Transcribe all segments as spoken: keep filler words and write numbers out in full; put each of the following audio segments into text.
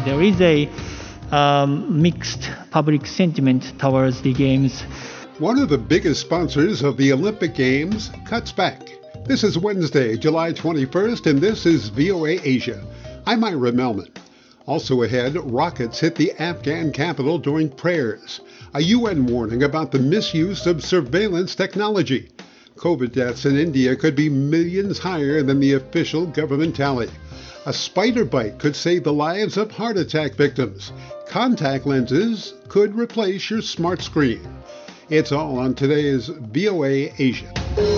there is a um, mixed public sentiment towards the Games. One of the biggest sponsors of the Olympic Games cuts back. This is Wednesday, July twenty-first, and this is V O A Asia. I'm Ira Melman. Also ahead, rockets hit the Afghan capital during prayers. A U N warning about the misuse of surveillance technology. COVID deaths in India could be millions higher than the official government tally. A spider bite could save the lives of heart attack victims. Contact lenses could replace your smart screen. It's all on today's V O A Asia.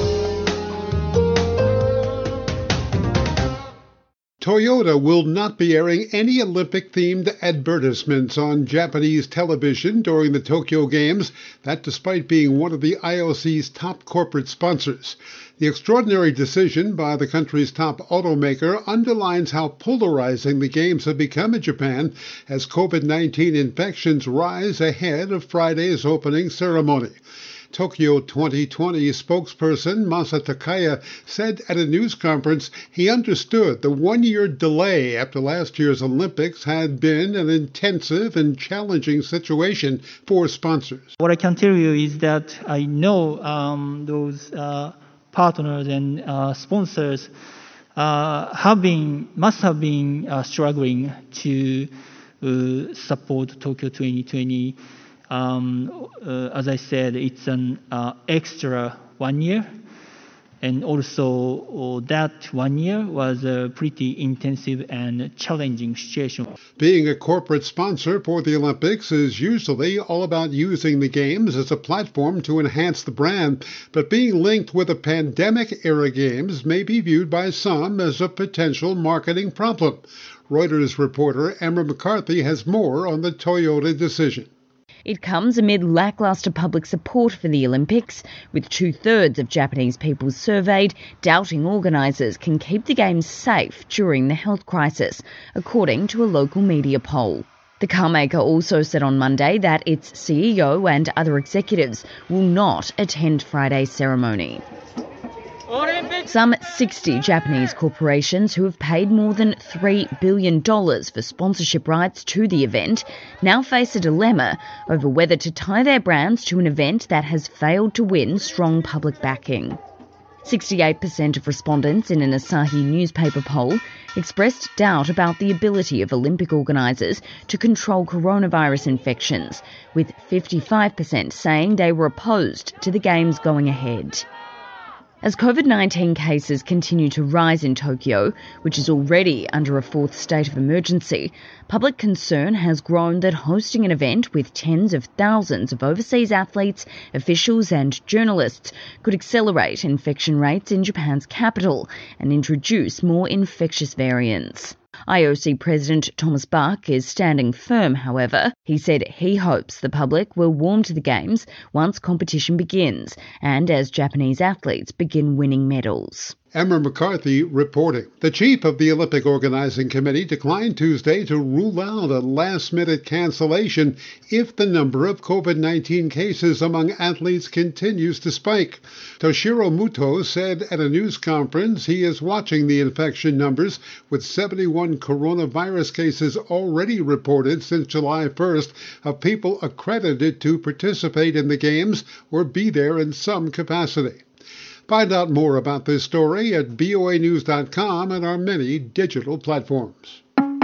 Toyota will not be airing any Olympic-themed advertisements on Japanese television during the Tokyo Games, that despite being one of the I O C's top corporate sponsors. The extraordinary decision by the country's top automaker underlines how polarizing the Games have become in Japan as COVID nineteen infections rise ahead of Friday's opening ceremony. Tokyo twenty twenty spokesperson Masa Takaya said at a news conference he understood the one-year delay after last year's Olympics had been an intensive and challenging situation for sponsors. What I can tell you is that I know um, those uh, partners and uh, sponsors uh, have been, must have been uh, struggling to uh, support Tokyo twenty twenty. Um, uh, as I said, it's an uh, extra one year, and also uh, that one year was a pretty intensive and challenging situation. Being a corporate sponsor for the Olympics is usually all about using the Games as a platform to enhance the brand, but being linked with the pandemic-era Games may be viewed by some as a potential marketing problem. Reuters reporter Emma McCarthy has more on the Toyota decision. It comes amid lacklustre public support for the Olympics, with two-thirds of Japanese people surveyed doubting organisers can keep the Games safe during the health crisis, according to a local media poll. The carmaker also said on Monday that its C E O and other executives will not attend Friday's ceremony. Some sixty Japanese corporations who have paid more than three billion dollars for sponsorship rights to the event now face a dilemma over whether to tie their brands to an event that has failed to win strong public backing. sixty-eight percent of respondents in an Asahi newspaper poll expressed doubt about the ability of Olympic organisers to control coronavirus infections, with fifty-five percent saying they were opposed to the Games going ahead. As COVID nineteen cases continue to rise in Tokyo, which is already under a fourth state of emergency, public concern has grown that hosting an event with tens of thousands of overseas athletes, officials and journalists could accelerate infection rates in Japan's capital and introduce more infectious variants. I O C President Thomas Bach is standing firm, however. He said he hopes the public will warm to the Games once competition begins and as Japanese athletes begin winning medals. Emma McCarthy reporting. The chief of the Olympic Organizing Committee declined Tuesday to rule out a last-minute cancellation if the number of COVID nineteen cases among athletes continues to spike. Toshiro Muto said at a news conference he is watching the infection numbers, with seventy-one coronavirus cases already reported since July first of people accredited to participate in the Games or be there in some capacity. Find out more about this story at V O A news dot com and our many digital platforms.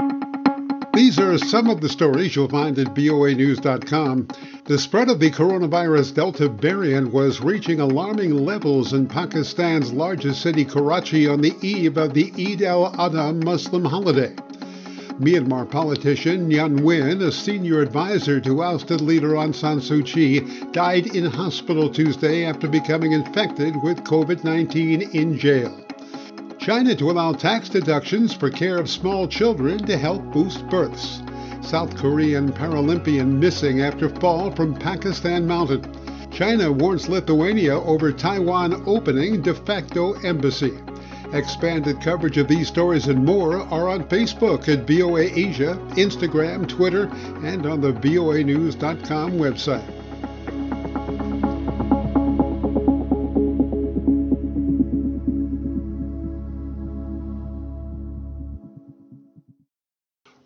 These are some of the stories you'll find at V O A news dot com. The spread of the coronavirus Delta variant was reaching alarming levels in Pakistan's largest city, Karachi, on the eve of the Eid al-Adha Muslim holiday. Myanmar politician Nguyen Nguyen, a senior advisor to ousted leader Aung San Suu Kyi, died in hospital Tuesday after becoming infected with COVID nineteen in jail. China to allow tax deductions for care of small children to help boost births. South Korean Paralympian missing after fall from Pakistan mountain. China warns Lithuania over Taiwan opening de facto embassy. Expanded coverage of these stories and more are on Facebook at V O A Asia, Instagram, Twitter, and on the V O A news dot com website.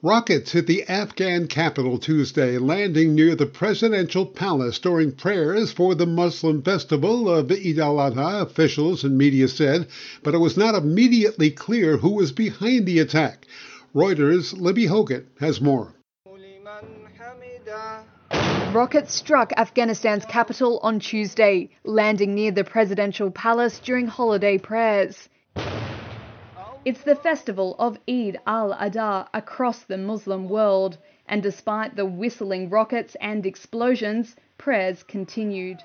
Rockets hit the Afghan capital Tuesday, landing near the presidential palace during prayers for the Muslim festival of Eid al-Adha, officials and media said, but it was not immediately clear who was behind the attack. Reuters' Libby Hogan has more. Rockets struck Afghanistan's capital on Tuesday, landing near the presidential palace during holiday prayers. It's the festival of Eid al-Adha across the Muslim world, and despite the whistling rockets and explosions, prayers continued.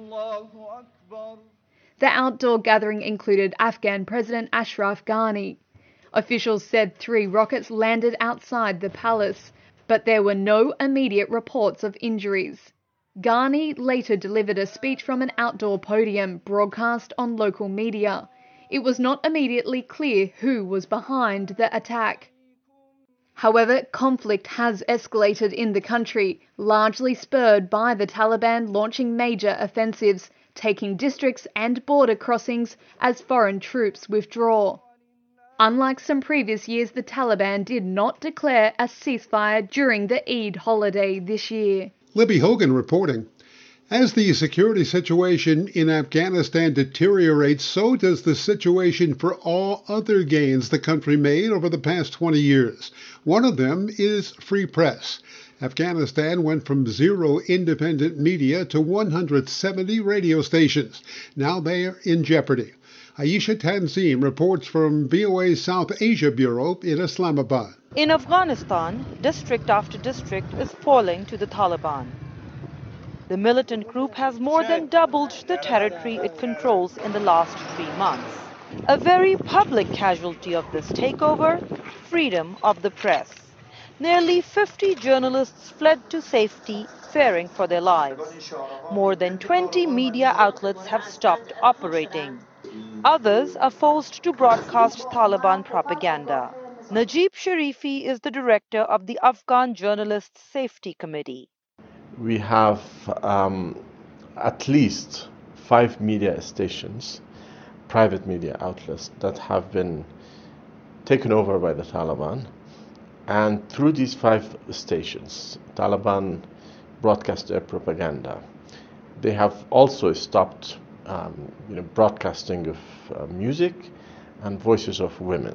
The outdoor gathering included Afghan President Ashraf Ghani. Officials said three rockets landed outside the palace, but there were no immediate reports of injuries. Ghani later delivered a speech from an outdoor podium broadcast on local media. It was not immediately clear who was behind the attack. However, conflict has escalated in the country, largely spurred by the Taliban launching major offensives, taking districts and border crossings as foreign troops withdraw. Unlike some previous years, the Taliban did not declare a ceasefire during the Eid holiday this year. Libby Hogan reporting. As the security situation in Afghanistan deteriorates, so does the situation for all other gains the country made over the past twenty years. One of them is free press. Afghanistan went from zero independent media to one hundred seventy radio stations. Now they are in jeopardy. Aisha Tanzim reports from V O A's South Asia Bureau in Islamabad. In Afghanistan, district after district is falling to the Taliban. The militant group has more than doubled the territory it controls in the last three months. A very public casualty of this takeover, freedom of the press. Nearly fifty journalists fled to safety, fearing for their lives. More than twenty media outlets have stopped operating. Others are forced to broadcast Taliban propaganda. Najib Sharifi is the director of the Afghan Journalists Safety Committee. We have um, at least five media stations, private media outlets, that have been taken over by the Taliban. And through these five stations, Taliban broadcast their propaganda. They have also stopped um, you know, broadcasting of uh, music and voices of women.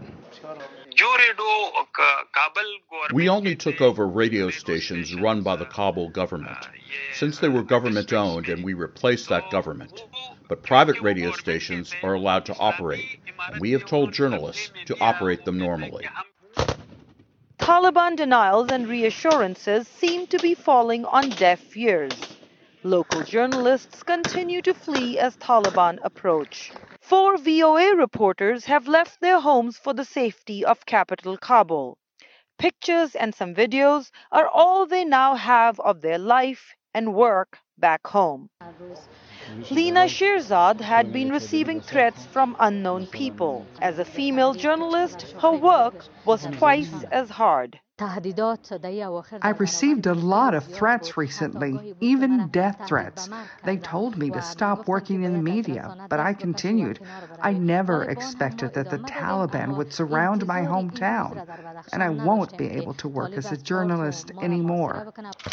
We only took over radio stations run by the Kabul government, since they were government-owned and we replaced that government. But private radio stations are allowed to operate, and we have told journalists to operate them normally. Taliban denials and reassurances seem to be falling on deaf ears. Local journalists continue to flee as Taliban approach. Four V O A reporters have left their homes for the safety of capital Kabul. Pictures and some videos are all they now have of their life and work back home. Lina Shirzad had been receiving threats from unknown people. As a female journalist, her work was twice as hard. I received a lot of threats recently, even death threats. They told me to stop working in the media, but I continued. I never expected that the Taliban would surround my hometown, and I won't be able to work as a journalist anymore.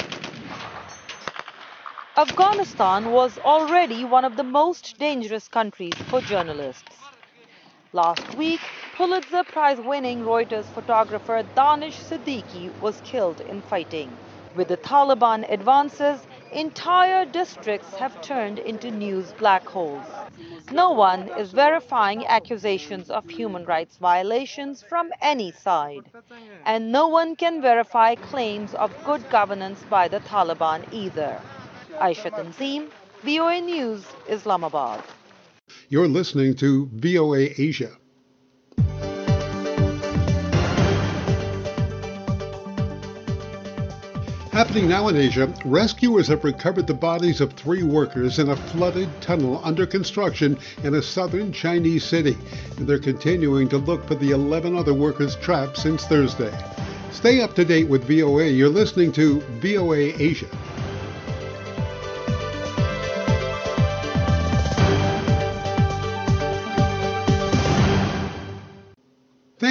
Afghanistan was already one of the most dangerous countries for journalists. Last week, Pulitzer Prize-winning Reuters photographer Danish Siddiqui was killed in fighting. With the Taliban advances, entire districts have turned into news black holes. No one is verifying accusations of human rights violations from any side. And no one can verify claims of good governance by the Taliban either. Aisha Tanzim, V O A News, Islamabad. You're listening to V O A Asia. Happening now in Asia, rescuers have recovered the bodies of three workers in a flooded tunnel under construction in a southern Chinese city. And they're continuing to look for the eleven other workers trapped since Thursday. Stay up to date with V O A. You're listening to V O A Asia.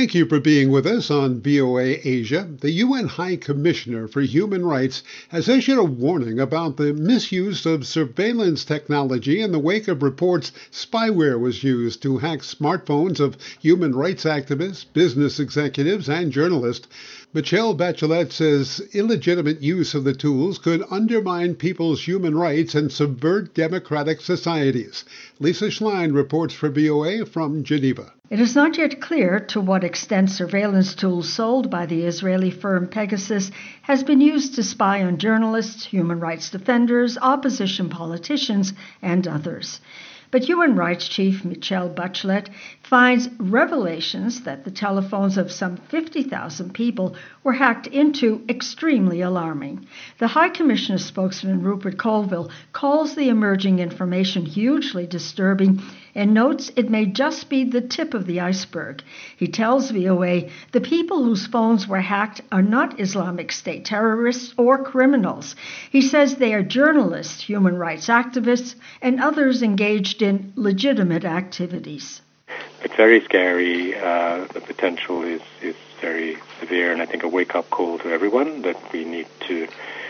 Thank you for being with us on V O A Asia. The U N High Commissioner for Human Rights has issued a warning about the misuse of surveillance technology in the wake of reports spyware was used to hack smartphones of human rights activists, business executives, and journalists. Michelle Bachelet says illegitimate use of the tools could undermine people's human rights and subvert democratic societies. Lisa Schlein reports for V O A from Geneva. It is not yet clear to what extent surveillance tools sold by the Israeli firm Pegasus has been used to spy on journalists, human rights defenders, opposition politicians, and others. But Human Rights Chief Michelle Bachelet finds revelations that the telephones of some fifty thousand people were hacked into extremely alarming. The High Commissioner spokesman Rupert Colville calls the emerging information hugely disturbing and notes it may just be the tip of the iceberg. He tells V O A the people whose phones were hacked are not Islamic State terrorists or criminals. He says they are journalists, human rights activists, and others engaged in legitimate activities. It's very scary. Uh, the potential is, is very severe, and I think a wake-up call to everyone that we need to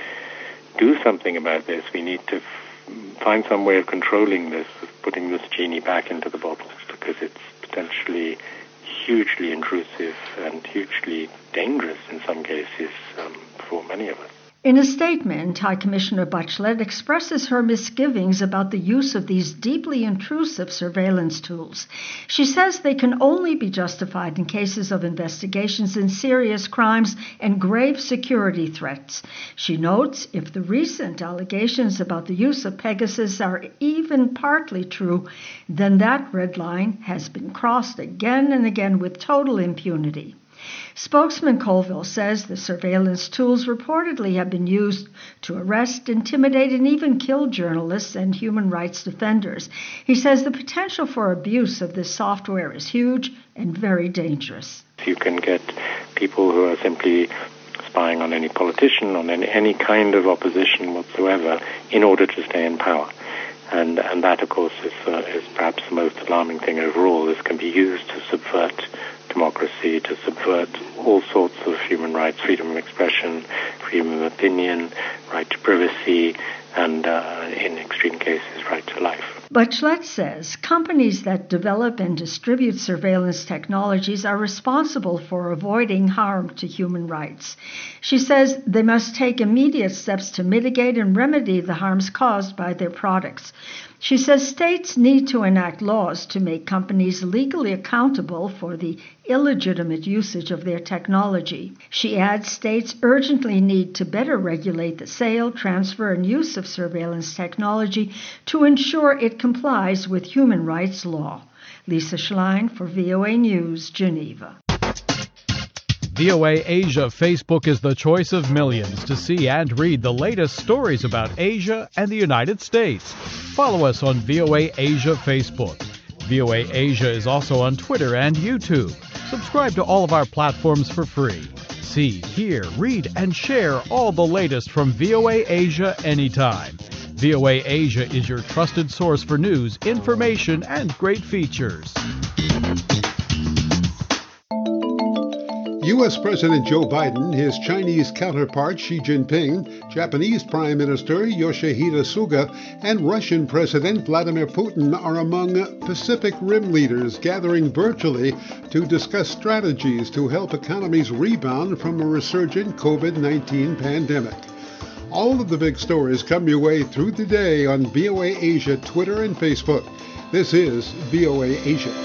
do something about this. We need to find some way of controlling this, of putting this genie back into the bottle, because it's potentially hugely intrusive and hugely dangerous in some cases um, for many of us. In a statement, High Commissioner Bachelet expresses her misgivings about the use of these deeply intrusive surveillance tools. She says they can only be justified in cases of investigations in serious crimes and grave security threats. She notes if the recent allegations about the use of Pegasus are even partly true, then that red line has been crossed again and again with total impunity. Spokesman Colville says the surveillance tools reportedly have been used to arrest, intimidate, and even kill journalists and human rights defenders. He says the potential for abuse of this software is huge and very dangerous. You can get people who are simply spying on any politician, on any, any kind of opposition whatsoever, in order to stay in power. And, and that, of course, is, uh, is perhaps the most alarming thing overall. This can be used to subvert democracy, to subvert all sorts of human rights, freedom of expression, freedom of opinion, right to privacy, and uh, in extreme cases, right to life. Bachelet says companies that develop and distribute surveillance technologies are responsible for avoiding harm to human rights. She says they must take immediate steps to mitigate and remedy the harms caused by their products. She says states need to enact laws to make companies legally accountable for the illegitimate usage of their technology. She adds states urgently need to better regulate the sale, transfer, and use of surveillance technology to ensure it complies with human rights law. Lisa Schlein for V O A News, Geneva. V O A Asia Facebook is the choice of millions to see and read the latest stories about Asia and the United States. Follow us on V O A Asia Facebook. V O A Asia is also on Twitter and YouTube. Subscribe to all of our platforms for free. See, hear, read, and share all the latest from V O A Asia anytime. V O A Asia is your trusted source for news, information, and great features. U S President Joe Biden, his Chinese counterpart Xi Jinping, Japanese Prime Minister Yoshihide Suga, and Russian President Vladimir Putin are among Pacific Rim leaders gathering virtually to discuss strategies to help economies rebound from a resurgent COVID nineteen pandemic. All of the big stories come your way through the day on V O A Asia Twitter and Facebook. This is V O A Asia.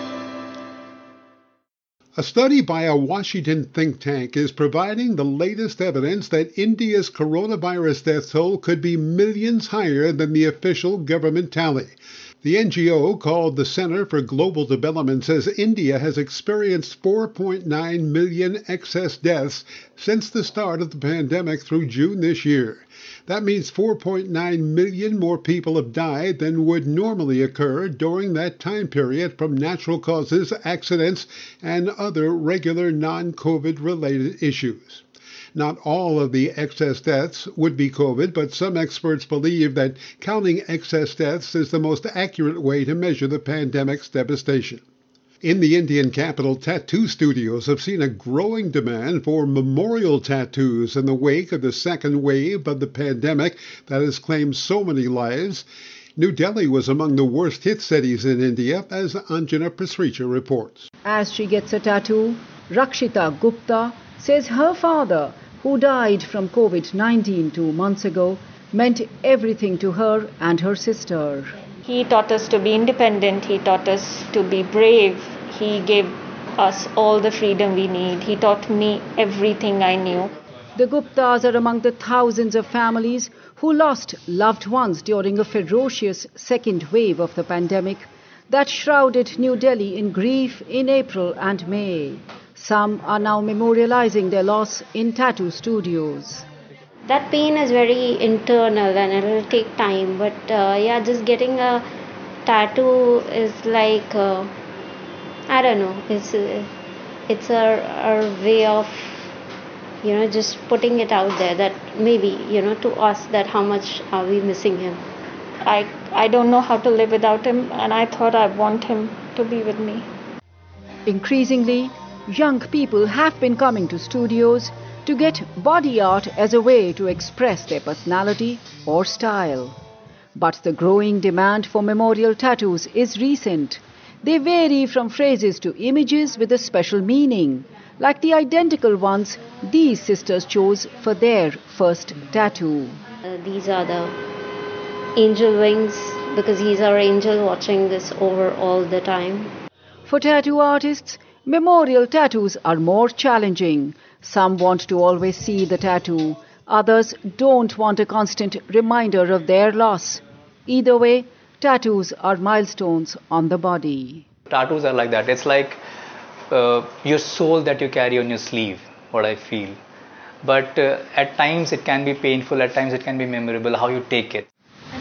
A study by a Washington think tank is providing the latest evidence that India's coronavirus death toll could be millions higher than the official government tally. The N G O, called the Center for Global Development, says India has experienced four point nine million excess deaths since the start of the pandemic through June this year. That means four point nine million more people have died than would normally occur during that time period from natural causes, accidents, and other regular non-COVID related issues. Not all of the excess deaths would be COVID, but some experts believe that counting excess deaths is the most accurate way to measure the pandemic's devastation. In the Indian capital, tattoo studios have seen a growing demand for memorial tattoos in the wake of the second wave of the pandemic that has claimed so many lives. New Delhi was among the worst hit cities in India, as Anjana Pasricha reports. As she gets a tattoo, Rakshita Gupta says her father, who died from COVID nineteen two months ago, meant everything to her and her sister. He taught us to be independent, he taught us to be brave, he gave us all the freedom we need, he taught me everything I knew. The Guptas are among the thousands of families who lost loved ones during a ferocious second wave of the pandemic that shrouded New Delhi in grief in April and May. Some are now memorializing their loss in tattoo studios. That pain is very internal and it will take time, but uh, yeah, just getting a tattoo is like, uh, I don't know, it's, uh, it's a, a way of, you know, just putting it out there that maybe, you know, to us that how much are we missing him. I, I don't know how to live without him, and I thought I want him to be with me. Increasingly, young people have been coming to studios to get body art as a way to express their personality or style. But the growing demand for memorial tattoos is recent. They vary from phrases to images with a special meaning, like the identical ones these sisters chose for their first tattoo. Uh, these are the angel wings because he's our angel watching this over all the time. For tattoo artists, memorial tattoos are more challenging. Some want to always see the tattoo. Others don't want a constant reminder of their loss. Either way, tattoos are milestones on the body. Tattoos are like that. It's like uh, your soul that you carry on your sleeve, what I feel. But uh, at times it can be painful, at times it can be memorable, how you take it.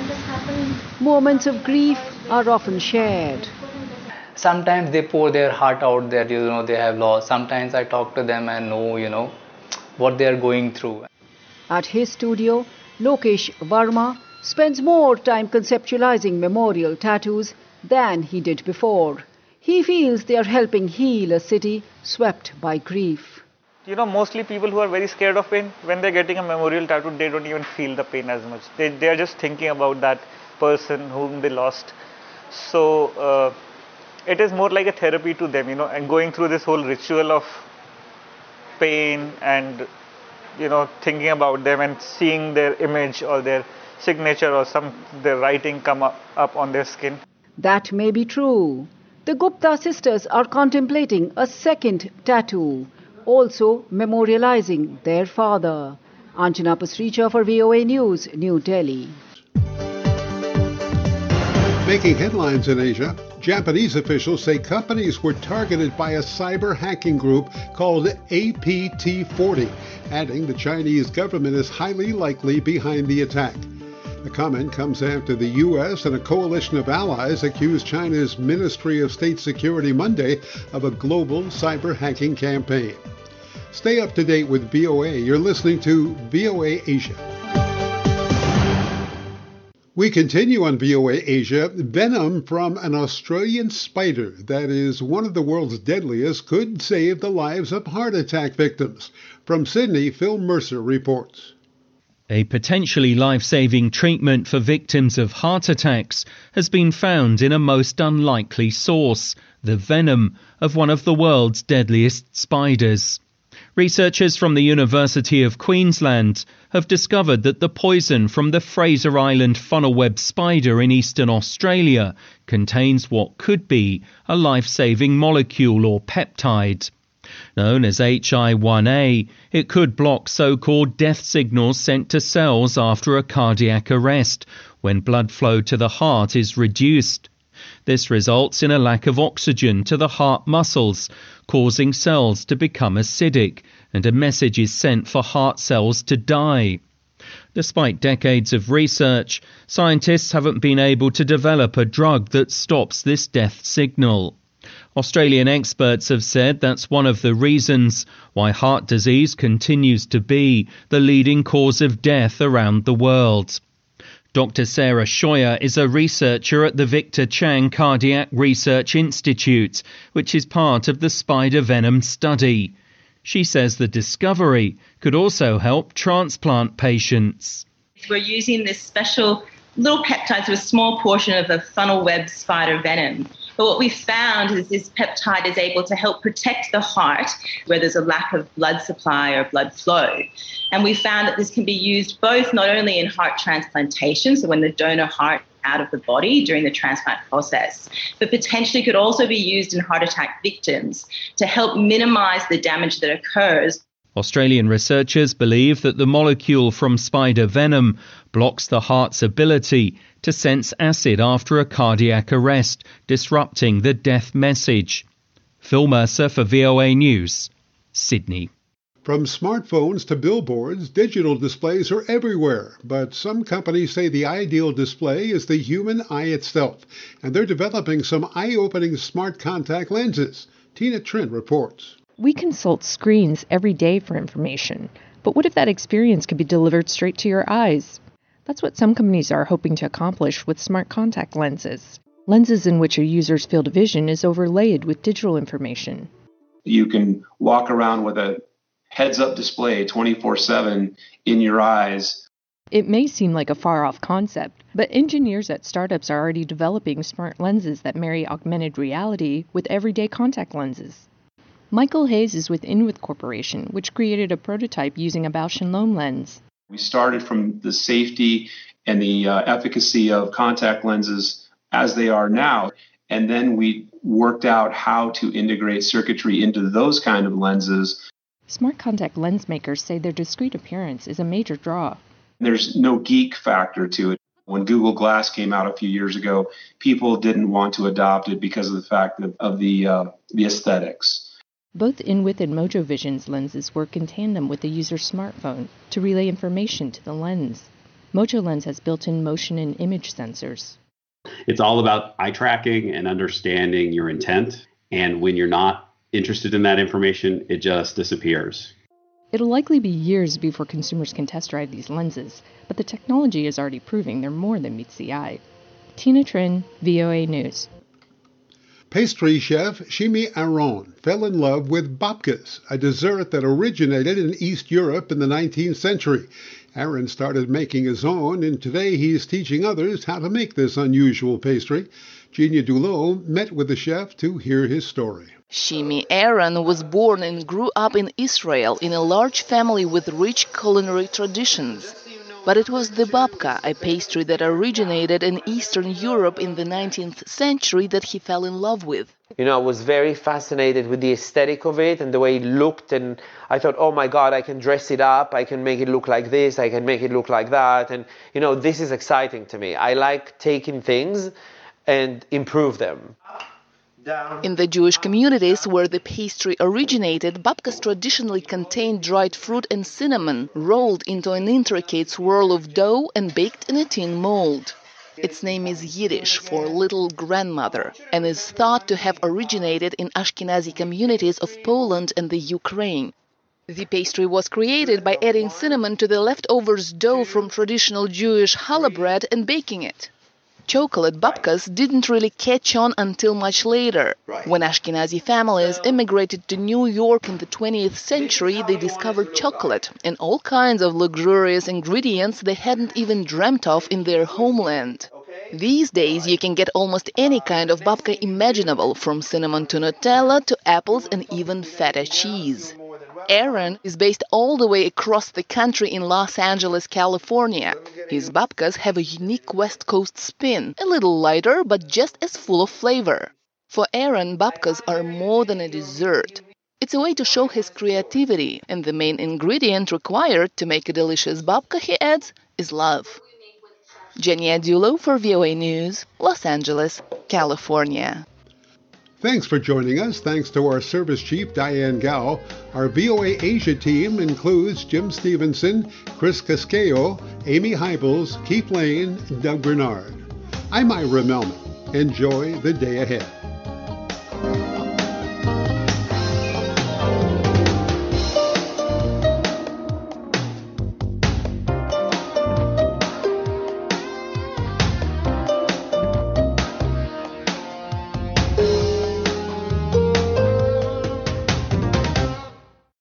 Moments of grief are often shared. Sometimes they pour their heart out that, you know, they have lost. Sometimes I talk to them and know, you know, what they are going through. At his studio, Lokesh Verma spends more time conceptualizing memorial tattoos than he did before. He feels they are helping heal a city swept by grief. You know, mostly people who are very scared of pain, when they're getting a memorial tattoo, they don't even feel the pain as much. They, they are just thinking about that person whom they lost. So, uh, it is more like a therapy to them, you know, and going through this whole ritual of pain and, you know, thinking about them and seeing their image or their signature or some their writing come up, up on their skin. That may be true. The Gupta sisters are contemplating a second tattoo, also memorializing their father. Anjana Pasricha for V O A News, New Delhi. Making headlines in Asia, Japanese officials say companies were targeted by a cyber hacking group called A P T forty, adding the Chinese government is highly likely behind the attack. The comment comes after the U S and a coalition of allies accused China's Ministry of State Security Monday of a global cyber hacking campaign. Stay up to date with V O A. You're listening to V O A Asia. We continue on V O A Asia. Venom from an Australian spider that is one of the world's deadliest could save the lives of heart attack victims. From Sydney, Phil Mercer reports. A potentially life-saving treatment for victims of heart attacks has been found in a most unlikely source, the venom of one of the world's deadliest spiders. Researchers from the University of Queensland have discovered that the poison from the Fraser Island funnel-web spider in eastern Australia contains what could be a life-saving molecule or peptide. Known as H I one A, it could block so-called death signals sent to cells after a cardiac arrest, when blood flow to the heart is reduced. This results in a lack of oxygen to the heart muscles, causing cells to become acidic, and a message is sent for heart cells to die. Despite decades of research, scientists haven't been able to develop a drug that stops this death signal. Australian experts have said that's one of the reasons why heart disease continues to be the leading cause of death around the world. Doctor Sarah Scheuer is a researcher at the Victor Chang Cardiac Research Institute, which is part of the spider venom study. She says the discovery could also help transplant patients. We're using this special little peptides with a small portion of the funnel web spider venom. But what we found is this peptide is able to help protect the heart where there's a lack of blood supply or blood flow. And we found that this can be used both not only in heart transplantation, so when the donor heart out of the body during the transplant process, but potentially could also be used in heart attack victims to help minimize the damage that occurs. Australian researchers believe that the molecule from spider venom blocks the heart's ability to sense acid after a cardiac arrest, disrupting the death message. Phil Mercer for V O A News, Sydney. From smartphones to billboards, digital displays are everywhere, but some companies say the ideal display is the human eye itself, and they're developing some eye-opening smart contact lenses. Tina Trent reports. We consult screens every day for information, but what if that experience could be delivered straight to your eyes? That's what some companies are hoping to accomplish with smart contact lenses. Lenses in which a user's field of vision is overlaid with digital information. You can walk around with a heads-up display twenty-four seven in your eyes. It may seem like a far-off concept, but engineers at startups are already developing smart lenses that marry augmented reality with everyday contact lenses. Michael Hayes is with Inwith Corporation, which created a prototype using a Bausch and Lomb lens. We started from the safety and the uh, efficacy of contact lenses as they are now, and then we worked out how to integrate circuitry into those kind of lenses. Smart contact lens makers say their discreet appearance is a major draw. There's no geek factor to it. When Google Glass came out a few years ago, people didn't want to adopt it because of the fact of, of the, uh, the aesthetics. Both Inwith and MojoVision's lenses work in tandem with the user's smartphone to relay information to the lens. MojoLens has built-in motion and image sensors. It's all about eye tracking and understanding your intent, and when you're not interested in that information, it just disappears. It'll likely be years before consumers can test drive these lenses, but the technology is already proving they're more than meets the eye. Tina Trin, V O A News. Pastry chef Shimi Aron fell in love with babkas, a dessert that originated in East Europe in the nineteenth century. Aron started making his own, and today he's teaching others how to make this unusual pastry. Genia Dulot met with the chef to hear his story. Shimi Aron was born and grew up in Israel in a large family with rich culinary traditions. But it was the babka, a pastry that originated in Eastern Europe in the nineteenth century, that he fell in love with. You know, I was very fascinated with the aesthetic of it and the way it looked, and I thought, oh my God, I can dress it up, I can make it look like this, I can make it look like that, and you know, this is exciting to me. I like taking things and improve them. In the Jewish communities where the pastry originated, babkas traditionally contained dried fruit and cinnamon, rolled into an intricate swirl of dough and baked in a tin mold. Its name is Yiddish for little grandmother and is thought to have originated in Ashkenazi communities of Poland and the Ukraine. The pastry was created by adding cinnamon to the leftovers dough from traditional Jewish challah bread and baking it. Chocolate babkas didn't really catch on until much later. When Ashkenazi families immigrated to New York in the twentieth century, they discovered chocolate and all kinds of luxurious ingredients they hadn't even dreamt of in their homeland. These days, you can get almost any kind of babka imaginable, from cinnamon to Nutella to apples and even feta cheese. Aron is based all the way across the country in Los Angeles, California. His babkas have a unique West Coast spin, a little lighter but just as full of flavor. For Aron, babkas are more than a dessert. It's a way to show his creativity, and the main ingredient required to make a delicious babka, he adds, is love. Genia Dulot for V O A News, Los Angeles, California. Thanks for joining us. Thanks to our service chief, Diane Gao. Our V O A Asia team includes Jim Stevenson, Chris Casquejo, Amy Hybels, Keith Lane, and Doug Bernard. I'm Ira Melman. Enjoy the day ahead.